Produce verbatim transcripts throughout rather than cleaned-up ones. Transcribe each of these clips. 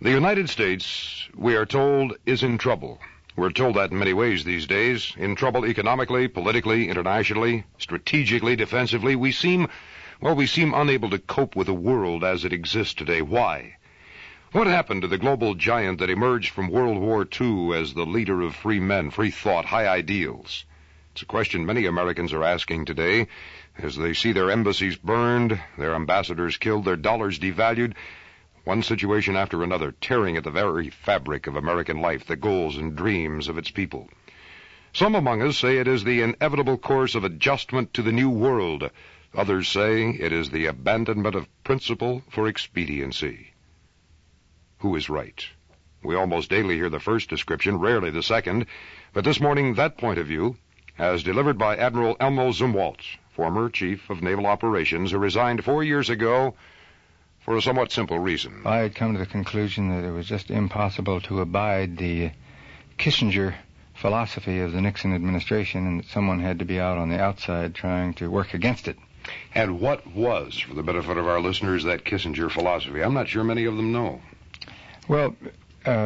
The United States, we are told, is in trouble. We're told that in many ways these days. In trouble economically, politically, internationally, strategically, defensively. We seem, well, we seem unable to cope with the world as it exists today. Why? What happened to the global giant that emerged from World War Two as the leader of free men, free thought, high ideals? It's a question many Americans are asking today as they see their embassies burned, their ambassadors killed, their dollars devalued, one situation after another tearing at the very fabric of American life, the goals and dreams of its people. Some among us say it is the inevitable course of adjustment to the new world. Others say it is the abandonment of principle for expediency. Who is right? We almost daily hear the first description, rarely the second, but this morning that point of view, as delivered by Admiral Elmo Zumwalt, former Chief of Naval Operations, who resigned four years ago for a somewhat simple reason. I had come to the conclusion that it was just impossible to abide the Kissinger philosophy of the Nixon administration, and that someone had to be out on the outside trying to work against it. And what was, for the benefit of our listeners, that Kissinger philosophy? I'm not sure many of them know. Well, uh,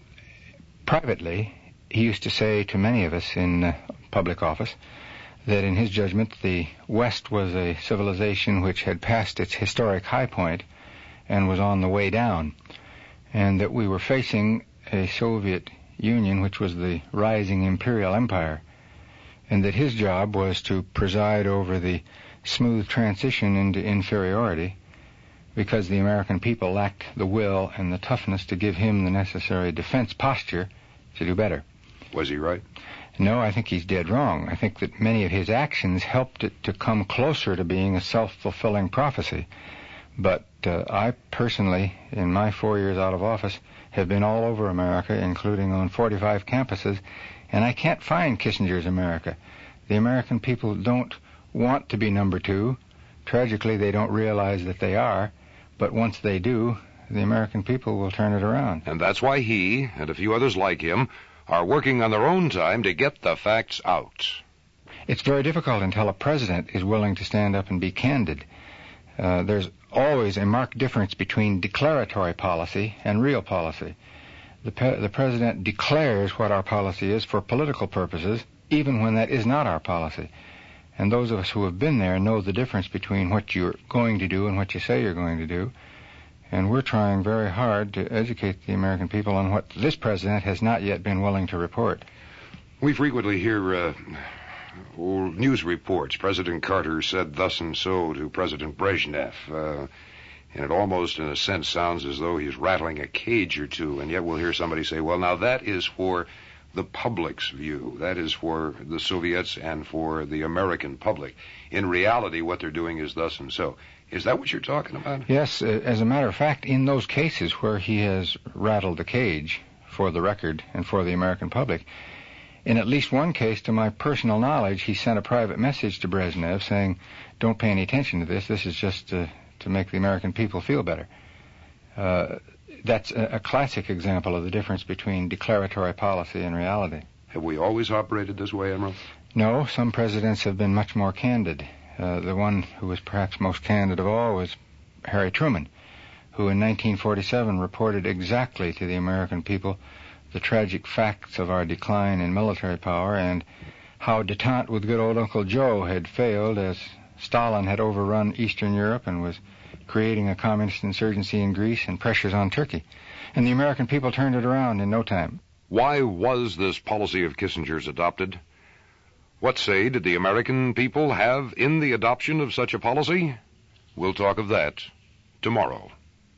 privately, he used to say to many of us in uh, public office that in his judgment the West was a civilization which had passed its historic high point and was on the way down, and that we were facing a Soviet Union which was the rising imperial empire, and that his job was to preside over the smooth transition into inferiority because the American people lacked the will and the toughness to give him the necessary defense posture to do better. Was he right? No, I think he's dead wrong. I think that many of his actions helped it to come closer to being a self-fulfilling prophecy. But uh, I personally, in my four years out of office, have been all over America, including on forty-five campuses, and I can't find Kissinger's America. The American people don't want to be number two. Tragically, they don't realize that they are. But once they do, the American people will turn it around. And that's why he, and a few others like him, are working on their own time to get the facts out. It's very difficult until a president is willing to stand up and be candid. Uh, there's always a marked difference between declaratory policy and real policy. The, pe- the president declares what our policy is for political purposes, even when that is not our policy. And those of us who have been there know the difference between what you're going to do and what you say you're going to do. And we're trying very hard to educate the American people on what this president has not yet been willing to report. We frequently hear uh, news reports. President Carter said thus and so to President Brezhnev. Uh, and it almost, in a sense, sounds as though he's rattling a cage or two. And yet we'll hear somebody say, well, now that is for the public's view. That is for the Soviets and for the American public. In reality, what they're doing is thus and so. Is that what you're talking about? Yes. As a matter of fact, in those cases where he has rattled the cage, for the record and for the American public, in at least one case, to my personal knowledge, he sent a private message to Brezhnev saying, don't pay any attention to this. This is just to, to make the American people feel better. Uh, that's a, a classic example of the difference between declaratory policy and reality. Have we always operated this way, Admiral? No, some presidents have been much more candid. Uh, the one who was perhaps most candid of all was Harry Truman, who in nineteen forty-seven reported exactly to the American people the tragic facts of our decline in military power and how détente with good old Uncle Joe had failed as Stalin had overrun Eastern Europe and was creating a communist insurgency in Greece and pressures on Turkey. And the American people turned it around in no time. Why was this policy of Kissinger's adopted? What say did the American people have in the adoption of such a policy? We'll talk of that tomorrow.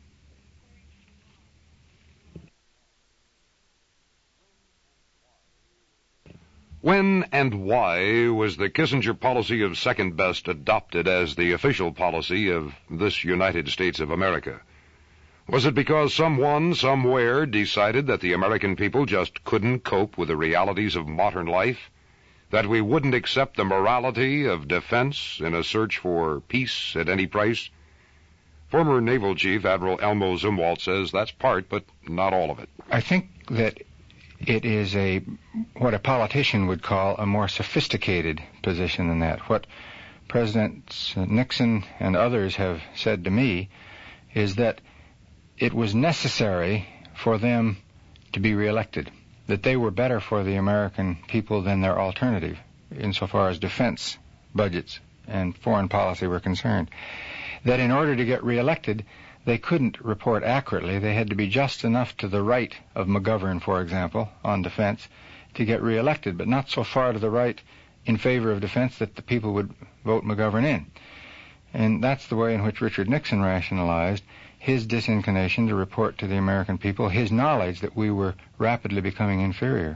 When and why was the Kissinger policy of second best adopted as the official policy of this United States of America? Was it because someone, somewhere, decided that the American people just couldn't cope with the realities of modern life? That we wouldn't accept the morality of defense in a search for peace at any price? Former Naval Chief Admiral Elmo Zumwalt says that's part, but not all of it. I think that it is a what a politician would call a more sophisticated position than that. What Presidents Nixon and others have said to me is that it was necessary for them to be reelected, that they were better for the American people than their alternative insofar as defense budgets and foreign policy were concerned, that in order to get reelected, they couldn't report accurately. They had to be just enough to the right of McGovern, for example, on defense, to get reelected, but not so far to the right in favor of defense that the people would vote McGovern in. And that's the way in which Richard Nixon rationalized his disinclination to report to the American people his knowledge that we were rapidly becoming inferior.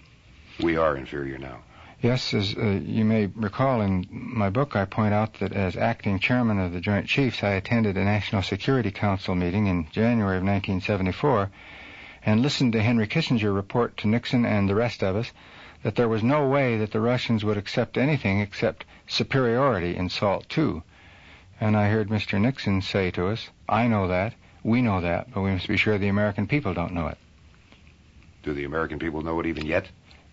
We are inferior now. Yes, as uh, you may recall in my book, I point out that as acting chairman of the Joint Chiefs, I attended a National Security Council meeting in January of nineteen seventy-four and listened to Henry Kissinger report to Nixon and the rest of us that there was no way that the Russians would accept anything except superiority in SALT two. And I heard Mister Nixon say to us, I know that, we know that, but we must be sure the American people don't know it. Do the American people know it even yet?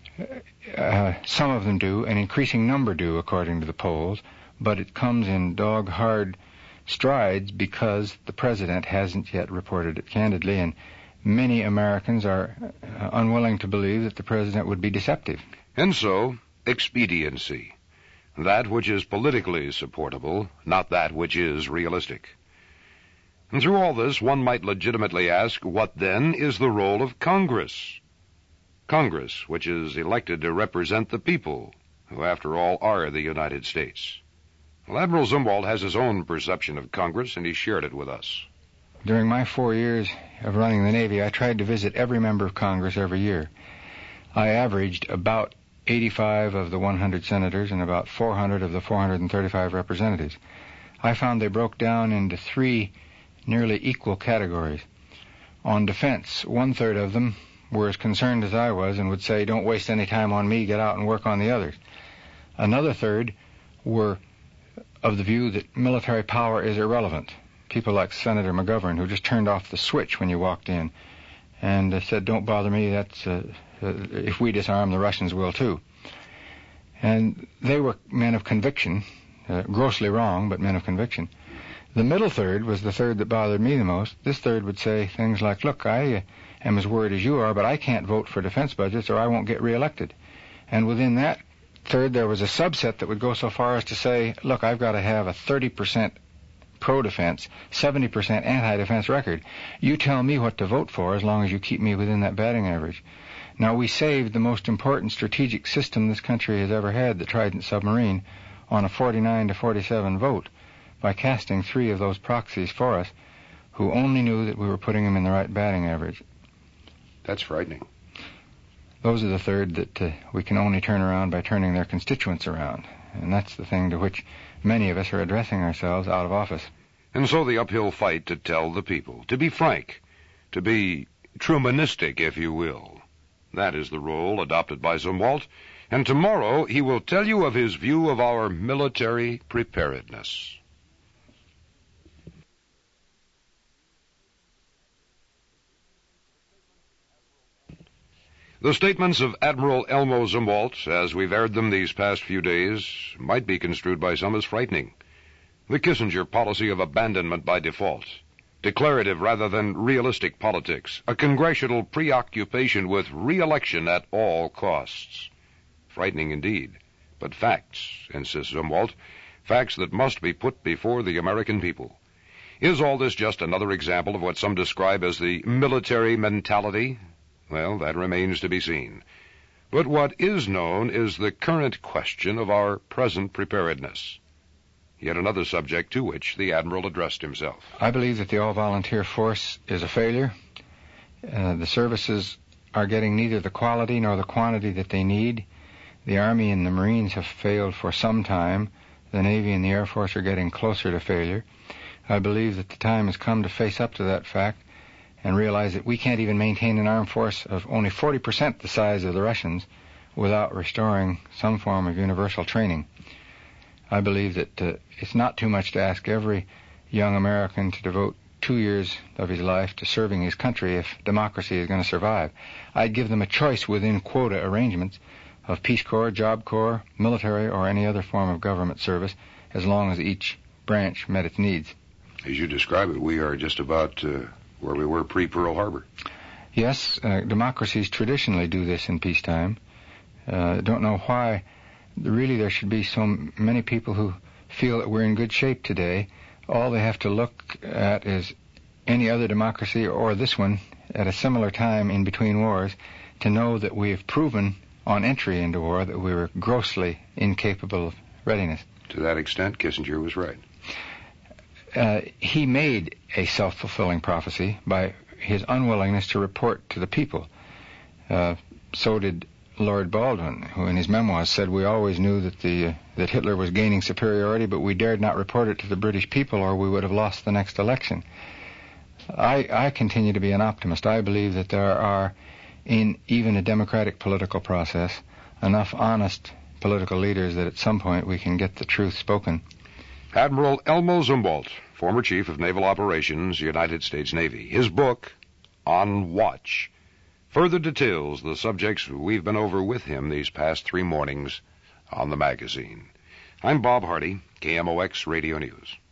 Uh, some of them do, an increasing number do, according to the polls, but it comes in dog-hard strides because the president hasn't yet reported it candidly, and many Americans are uh, unwilling to believe that the president would be deceptive. And so, expediency. That which is politically supportable, not that which is realistic. And through all this, one might legitimately ask, what then is the role of Congress? Congress, which is elected to represent the people, who after all are the United States. Well, Admiral Zumwalt has his own perception of Congress, and he shared it with us. During my four years of running the Navy, I tried to visit every member of Congress every year. I averaged about eighty-five of the one hundred senators and about four hundred of the four hundred thirty-five representatives. I found they broke down into three nearly equal categories. On defense, one-third of them were as concerned as I was and would say, don't waste any time on me, get out and work on the others. Another third were of the view that military power is irrelevant. People like Senator McGovern, who just turned off the switch when you walked in and uh, said, don't bother me, that's uh, uh, if we disarm, the Russians will too. And they were men of conviction, uh, grossly wrong, but men of conviction. The middle third was the third that bothered me the most. This third would say things like, look, I uh, am as worried as you are, but I can't vote for defense budgets or I won't get reelected. And within that third, there was a subset that would go so far as to say, look, I've got to have a thirty percent pro-defense, seventy percent anti-defense record. You tell me what to vote for as long as you keep me within that batting average. Now, we saved the most important strategic system this country has ever had, the Trident submarine, on a forty-nine to forty-seven vote by casting three of those proxies for us who only knew that we were putting them in the right batting average. That's frightening. Those are the third that uh, we can only turn around by turning their constituents around. And that's the thing to which many of us are addressing ourselves out of office. And so the uphill fight to tell the people, to be frank, to be Trumanistic, if you will. That is the role adopted by Zumwalt. And tomorrow he will tell you of his view of our military preparedness. The statements of Admiral Elmo Zumwalt, as we've aired them these past few days, might be construed by some as frightening. The Kissinger policy of abandonment by default, declarative rather than realistic politics, a congressional preoccupation with re-election at all costs. Frightening indeed, but facts, insists Zumwalt, facts that must be put before the American people. Is all this just another example of what some describe as the military mentality? Well, that remains to be seen. But what is known is the current question of our present preparedness. Yet another subject to which the Admiral addressed himself. I believe that the all-volunteer force is a failure. Uh, the services are getting neither the quality nor the quantity that they need. The Army and the Marines have failed for some time. The Navy and the Air Force are getting closer to failure. I believe that the time has come to face up to that fact and realize that we can't even maintain an armed force of only forty percent the size of the Russians without restoring some form of universal training. I believe that uh, it's not too much to ask every young American to devote two years of his life to serving his country if democracy is going to survive. I'd give them a choice within quota arrangements of Peace Corps, Job Corps, military, or any other form of government service, as long as each branch met its needs. As you describe it, we are just about uh, where we were pre-Pearl Harbor. Yes, uh, democracies traditionally do this in peacetime. I uh, don't know why really there should be so many people who feel that we're in good shape today. All they have to look at is any other democracy or this one at a similar time in between wars to know that we have proven on entry into war that we were grossly incapable of readiness. To that extent, Kissinger was right. Uh, he made a self-fulfilling prophecy by his unwillingness to report to the people. Uh, so did Lord Baldwin, who in his memoirs said, we always knew that the uh, that Hitler was gaining superiority, but we dared not report it to the British people or we would have lost the next election. I, I continue to be an optimist. I believe that there are, in even a democratic political process, enough honest political leaders that at some point we can get the truth spoken. Admiral Elmo Zumwalt, former Chief of Naval Operations, United States Navy. His book, On Watch, further details the subjects we've been over with him these past three mornings on the magazine. I'm Bob Hardy, K M O X Radio News.